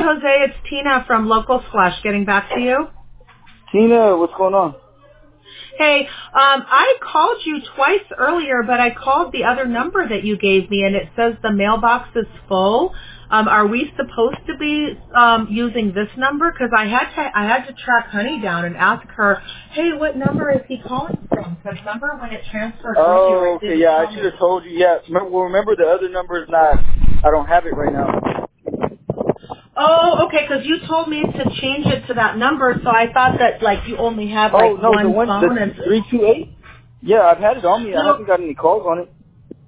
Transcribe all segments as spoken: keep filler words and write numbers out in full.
Jose. It's Tina from Local Flash getting back to you. Tina, what's going on? Hey, um, I called you twice earlier, but I called the other number that you gave me, and it says the mailbox is full. Um, are we supposed to be um, using this number? Because I had to, I had to track Honey down and ask her, hey, what number is he calling from? Because remember when it transferred earlier, Oh, it okay, didn't yeah, tell I should me. have told you. Yeah, remember, well, remember the other number is not, I don't have it right now. Oh, okay, because you told me to change it to that number, so I thought that, like, you only had, Oh, like, no, the one one, the phone. And three two eight? Yeah, I've had it on me. I no, haven't got any calls on it.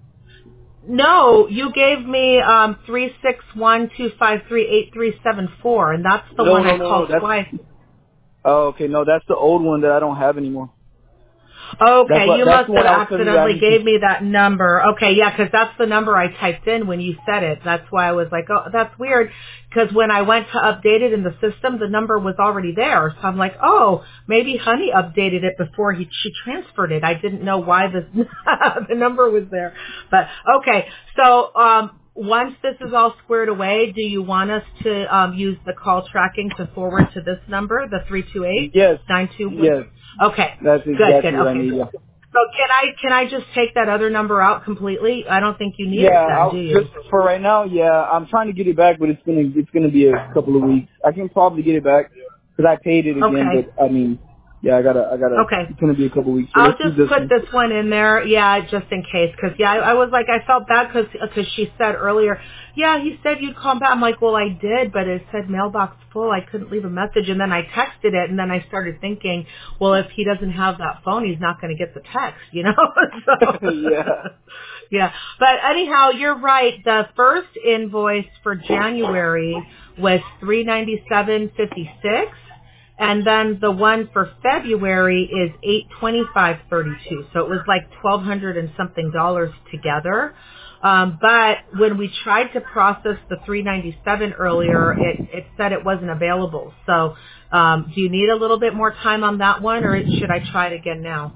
no, you gave me um, three six one two five three eight three seven four, and that's the No, one no, I no, no, called that's, twice. oh, okay, no, that's the old one that I don't have anymore. That's Okay, what, you that's must the have one I was telling you I accidentally need to, gave me that number. Okay, yeah, 'cause that's the number I typed in when you said it. That's why I was like, oh, that's weird. 'Cause when I went to update it in the system, the number was already there. So I'm like, oh, maybe Honey updated it before he she transferred it. I didn't know why the the number was there. But okay, so um, once this is all squared away, do you want us to um, use the call tracking to forward to this number, the three two eight yes, nine two one? yes, Okay, that's good, good. exactly what I Okay. need, yeah. So can I can I just take that other number out completely? I don't think you need Yeah, it then, do I'll, you? just for right now, yeah, I'm trying to get it back, but it's gonna it's gonna be a couple of weeks. I can probably get it back because I paid it again, Okay. but I mean, yeah, I gotta I gotta. Okay. It's gonna be a couple of weeks, so I'll let's do just this put one. this one in there, yeah, just in case. Because, yeah, I, I was like, I felt bad because she said earlier, yeah, he said you'd call back. I'm like, well, I did, but it said mailbox full. I couldn't leave a message. And then I texted it, and then I started thinking, well, if he doesn't have that phone, he's not going to get the text, you know? so, Yeah. yeah. But anyhow, you're right. The first invoice for January was three ninety-seven fifty-six. And then the one for February is eight twenty five thirty two. So it was like twelve hundred and something dollars together. Um, but when we tried to process the three ninety seven earlier, it, it said it wasn't available. So um, do you need a little bit more time on that one, or should I try it again now?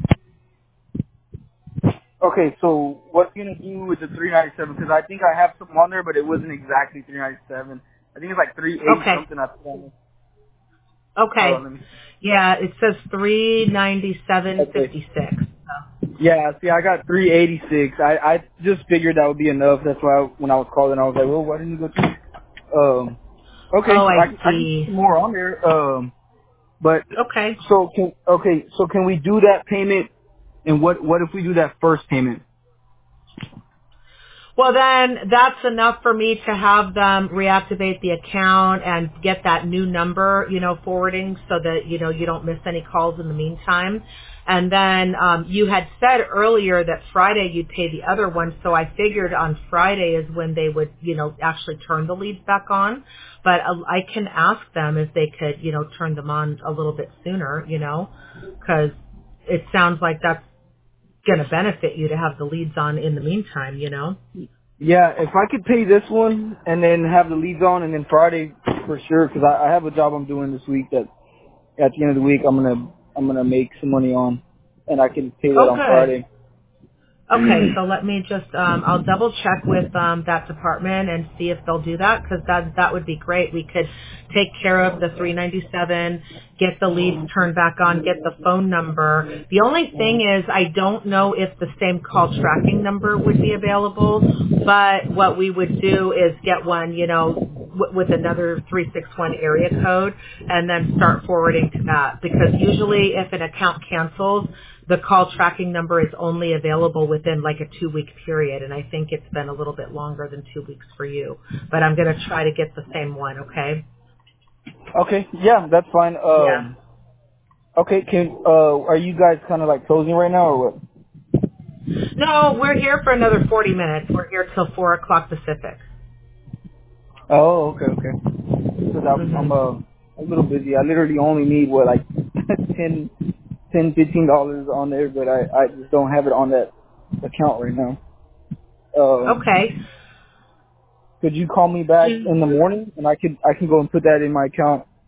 Okay, so what you gonna do with the three ninety-seven? Because I think I have some on there, but it wasn't exactly three ninety-seven. I think it's like three eighty Okay. something. I put on it. Hold on, Okay. let me see. Yeah, it says three ninety seven Okay. fifty six. Yeah, see, I got three eighty-six. I I just figured that would be enough. That's why when I was calling, I was like, well, why didn't you go to? Um. Okay, Oh, I I I can put see. some more on there. Um. But Okay. so can okay, so can we do that payment? And what what if we do that first payment? Well, then that's enough for me to have them reactivate the account and get that new number, you know, forwarding so that, you know, you don't miss any calls in the meantime. And then um, you had said earlier that Friday you'd pay the other one, so I figured on Friday is when they would, you know, actually turn the leads back on. But uh, I can ask them if they could, you know, turn them on a little bit sooner, you know, because it sounds like that's going to benefit you to have the leads on in the meantime, you know. Yeah, if I could pay this one and then have the leads on, and then Friday for sure, because I, I have a job I'm doing this week that at the end of the week I'm gonna I'm gonna make some money on, and I can pay that Oh, on good. Friday. Okay, so let me just, um, I'll double check with um, that department and see if they'll do that because that that would be great. We could take care of the three ninety-seven, get the leads turned back on, get the phone number. The only thing is I don't know if the same call tracking number would be available, but what we would do is get one, you know, w- with another three six one area code and then start forwarding to that because usually if an account cancels, the call tracking number is only available within like a two week period, and I think it's been a little bit longer than two weeks for you. But I'm going to try to get the same one, okay? Okay, yeah, that's fine. Yeah. Um, okay, can uh, are you guys kind of like closing right now or what? No, we're here for another forty minutes. We're here till four o'clock Pacific. Oh, okay, okay. Because I'm I'm hmm uh, a little busy. I literally only need what like ten, ten, fifteen dollars on there, but I I just don't have it on that account right now. Um, Okay. could you call me back Do, in the morning and I could I can go and put that in my account?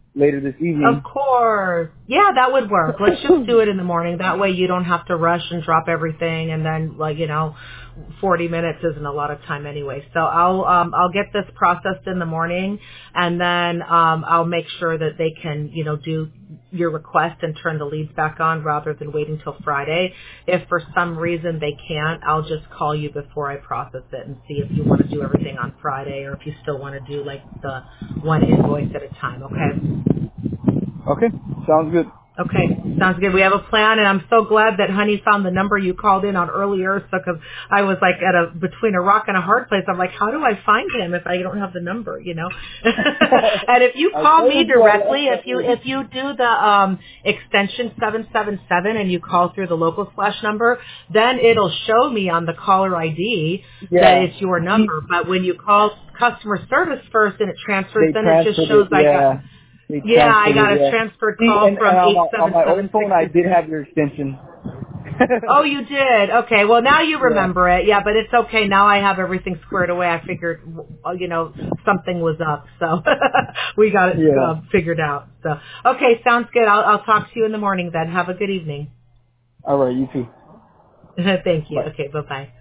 later this evening. Of course. Yeah, that would work. Let's just do it in the morning. That way you don't have to rush and drop everything and then, like, you know, forty minutes isn't a lot of time anyway. So I'll um I'll get this processed in the morning, and then um I'll make sure that they can, you know, do your request and turn the leads back on rather than waiting till Friday. If for some reason they can't, I'll just call you before I process it and see if you want to do everything on Friday or if you still want to do like the one invoice at a time, okay? Okay, sounds good. Okay, sounds good. We have a plan, and I'm so glad that Honey found the number you called in on earlier. So, because I was like at a between a rock and a hard place. I'm like, how do I find him if I don't have the number? You know. And if you call me directly, if you if you do the um, extension seven seven seven and you call through the local slash number, then it'll show me on the caller I D Yeah. that it's your number. But when you call customer service first and it transfers, They then it just transferred shows it, I yeah. got. They Yeah, I got transferred it, a yeah. transferred See, call and, from and on, eight my, on seven my seven old phone, I six. did have your extension. Oh, you did? Okay. Well, now you Yeah. remember it. Yeah, but it's okay. Now I have everything squared away. I figured, you know, something was up. So we got it Yeah. uh, figured out. So, okay, sounds good. I'll, I'll talk to you in the morning then. Have a good evening. All right, you too. Thank you. Bye. Okay, bye-bye.